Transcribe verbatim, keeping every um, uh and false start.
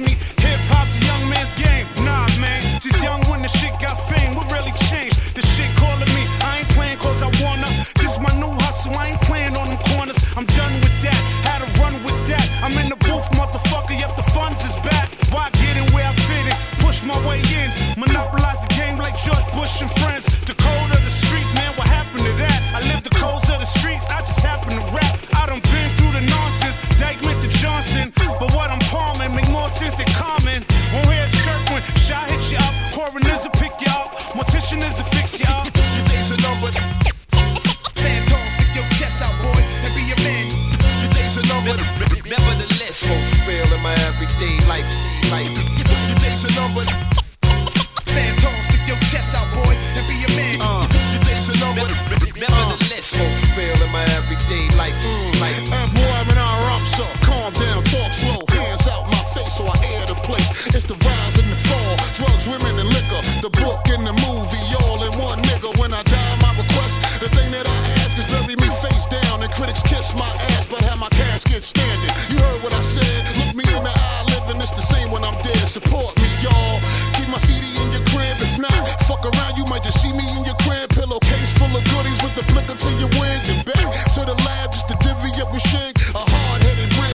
me hip-hop's a young man's game. Nah, man, just young when the shit got fame. What really changed? The shit calling me, I ain't playing cause I wanna. This my new hustle, I ain't playing on them corners. I'm done with that, had to run with that. I'm in the booth, motherfucker, yep, the funds is back. Why get in where I fit in? Push my way in, monopolize the game like George Bush and friends. The code of the streets, man, what happened to that? I live the codes of the streets, I just happen to rap. I done been through the nonsense, Dykeman to Johnson. But what I'm palming make more sense than common. Won't hear a chirp when shot hit you up. Coroners will pick you up, mortician is a fix you up. Your days are numbered. Stand tall, stick your chest out, boy, and be a man. Your days are numbered. Nevertheless, most fail in my everyday life. life. Your days are numbered. Stand tall, stick your chest out, boy, and be a man. Uh, your days are numbered. Nevertheless, most fail in my everyday life. Mm. life. And boy, I'm an I'm so calm down, talk slow, hands out my face so I air the place. It's the rise and the fall, drugs, women, and liquor. The book and the movie, all in one nigga. When I die, my request, the thing that I ask is bury me face down. And critics kiss my ass, but have my casket standing. You heard what I said, look me in the eye, living it's the same when I'm dead. Support me, y'all. Keep my C D in your crib, if not, fuck around, you might just see me in your crib. Pillowcase full of goodies with the blicker to your wig and back.